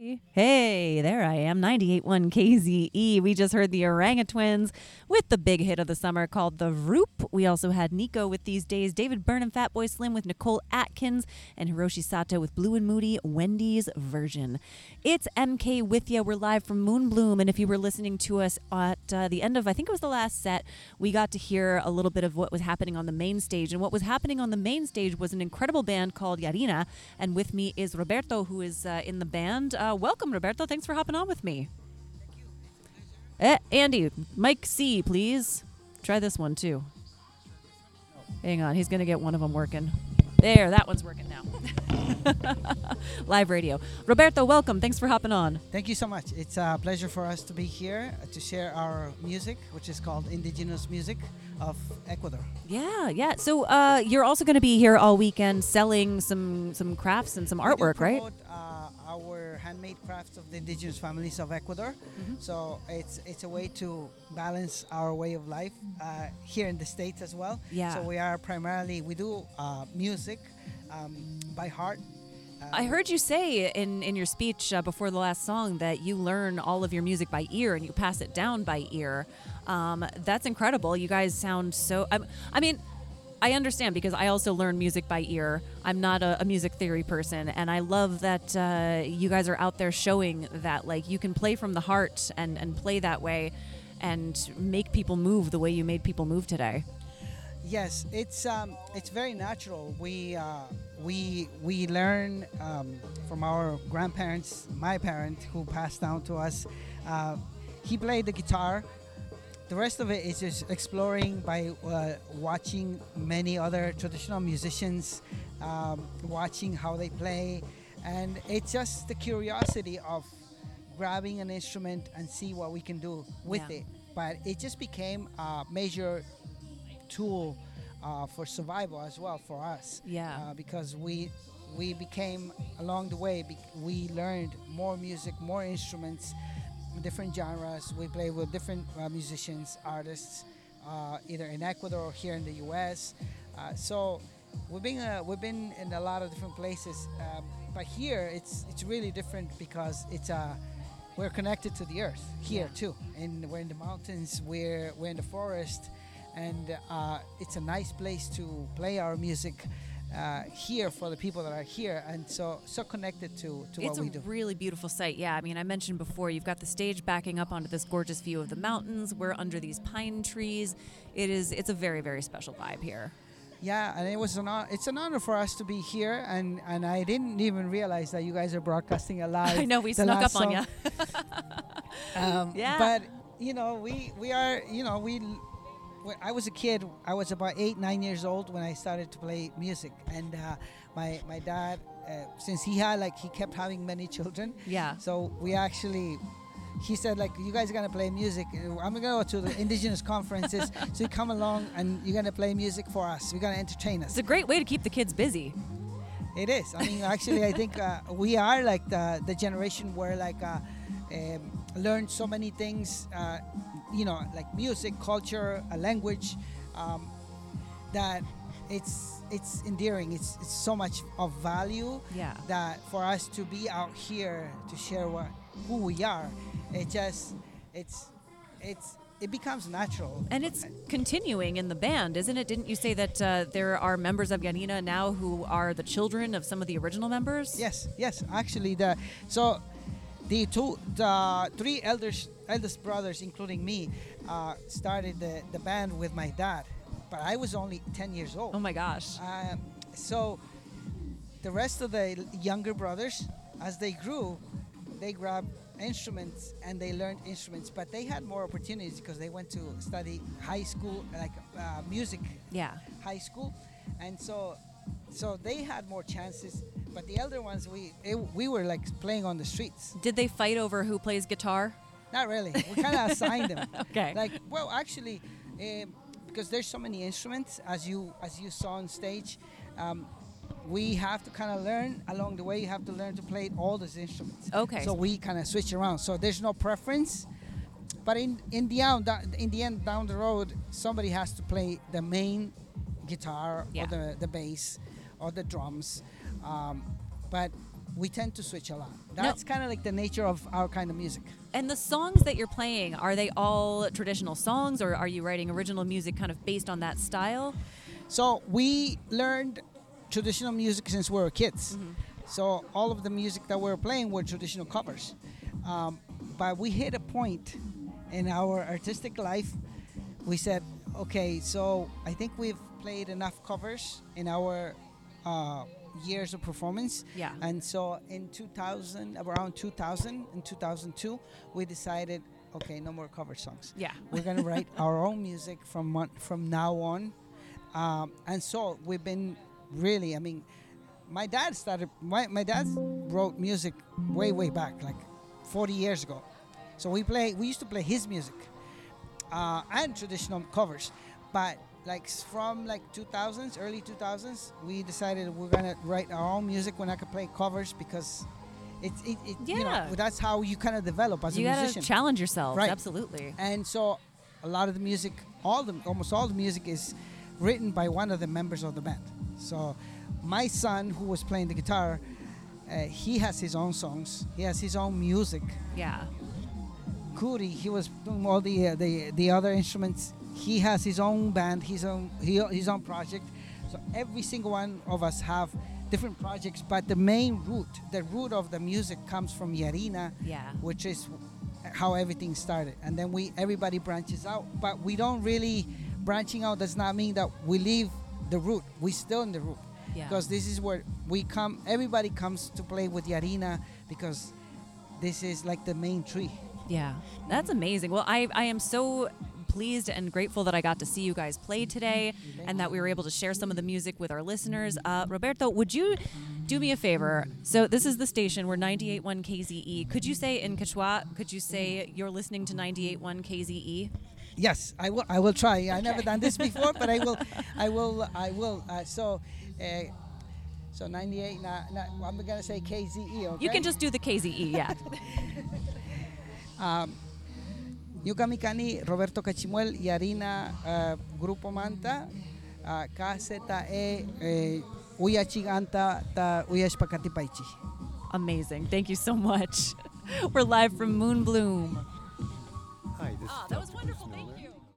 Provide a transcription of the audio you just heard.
Hey, there I am, 98.1 KZE. We just heard the Oranga Twins with the big hit of the summer called The Roop. We also had Nico with These Days, David Byrne and Fatboy Slim with Nicole Atkins, and Hiroshi Sato with Blue and Moody, Wendy's Version. It's MK with ya. We're live from Moonbloom, and if you were listening to us at the end of, I think it was the last set, we got to hear a little bit of what was happening on the main stage. And what was happening on the main stage was an incredible band called Yarina, and with me is Roberto, who is in the band. Welcome, Roberto. Thanks for hopping on with me. Andy, Mike C, please. Try this one, too. Hang on. He's going to get one of them working. There, that one's working now. Live radio. Roberto, welcome. Thanks for hopping on. Thank you so much. It's a pleasure for us to be here to share our music, which is called Indigenous Music of Ecuador. Yeah. So you're also going to be here all weekend selling some crafts and some artwork, right? Our handmade crafts of the indigenous families of Ecuador. Mm-hmm. So it's a way to balance our way of life here in the States as well. Yeah. So we do music by heart. I heard you say in your speech before the last song that you learn all of your music by ear and you pass it down by ear. That's incredible. You guys sound so... I understand because I also learn music by ear. I'm not a music theory person, and I love that you guys are out there showing that like you can play from the heart and play that way and make people move the way you made people move today. Yes, it's very natural. We learn from our grandparents, my parent who passed down to us. He played the guitar. The rest of it is just exploring by watching many other traditional musicians, watching how they play, and it's just the curiosity of grabbing an instrument and see what we can do with it. But it just became a major tool for survival as well for us. Because we became, along the way, we learned more music, more instruments, different genres. We play with different musicians, artists, either in Ecuador or here in the U.S. So we've been in a lot of different places, but here it's really different because we're connected to the earth here too, and we're in the mountains, we're in the forest, and it's a nice place to play our music. Here for the people that are here, and so connected to what we do. It's a really beautiful sight. Yeah, I mean, I mentioned before, you've got the stage backing up onto this gorgeous view of the mountains. We're under these pine trees. It's a very, very special vibe here. Yeah, and it's an honor for us to be here, and I didn't even realize that you guys are broadcasting live. I know, we snuck up on you. Yeah. But when I was a kid, I was about 8-9 years old when I started to play music, and my dad, since he kept having many children, so he said you guys are gonna play music. I'm gonna go to the indigenous conferences, so you come along and you're gonna play music for us. You're gonna entertain us. It's a great way to keep the kids busy. It is. I mean, actually, I think we are like the generation where learned so many things. Like music, culture, a language, that it's endearing. It's so much of value that for us to be out here to share who we are, it becomes natural. And it's continuing in the band, isn't it? Didn't you say that there are members of Yarina now who are the children of some of the original members? Yes. Actually, the three eldest brothers, including me, started the band with my dad, but I was only 10 years old. Oh my gosh. So the rest of the younger brothers, as they grew, they grabbed instruments and they learned instruments, but they had more opportunities because they went to study high school, music high school, and so they had more chances. But the elder ones, we were playing on the streets. Did they fight over who plays guitar? Not really. We kind of assigned them. Okay. Actually, because there's so many instruments, as you saw on stage, we have to kind of learn along the way. You have to learn to play all those instruments. Okay. So we kind of switch around. So there's no preference, but in the end, down the road, somebody has to play the main guitar or the bass or the drums. But we tend to switch a lot. That's kind of like the nature of our kind of music. And the songs that you're playing, are they all traditional songs, or are you writing original music kind of based on that style? So we learned traditional music since we were kids. So all of the music that we were playing were traditional covers. But we hit a point in our artistic life. We said, okay, so I think we've played enough covers in our years of performance. Yeah. And so in 2000, around 2000 and 2002, we decided, okay, no more cover songs. Yeah. We're going to write our own music from now on. And so we've been really, I mean, my dad wrote music way back, like 40 years ago. So we used to play his music and traditional covers. But like from like 2000s, early 2000s, we decided we're gonna write our own music. We're not gonna play covers because you know, that's how you kind of develop as a musician. You gotta challenge yourself, right? Absolutely. And so a lot of the music, almost all the music is written by one of the members of the band. So my son, who was playing the guitar, he has his own songs. He has his own music. Yeah. Kuri, he was doing all the other instruments. He has his own band, his own project. So every single one of us have different projects, but the root of the music comes from Yarina, which is how everything started. And then everybody branches out, but we don't really branching out does not mean that we leave the root. We're still in the root. Because this is where we come. Everybody comes to play with Yarina because this is like the main tree. Yeah, that's amazing. Well, I am so pleased and grateful that I got to see you guys play today and that we were able to share some of the music with our listeners. Roberto, would you do me a favor? So this is the station. We're 98.1 KZE. Could you say in Quechua, could you say you're listening to 98.1 KZE? Yes, I will. I will try. Okay. I've never done this before, but I will. So 98. I'm gonna say KZE. Okay? You can just do the KZE. Yeah. Yo kami kani Roberto Cachimuel Yarina Grupo Manta KZE Uyachiganta ta Uyashpakatipaichi. Amazing. Thank you so much. We're live from Moon Bloom. Hi, this is that was Dr. wonderful. Chris Thank Miller. you.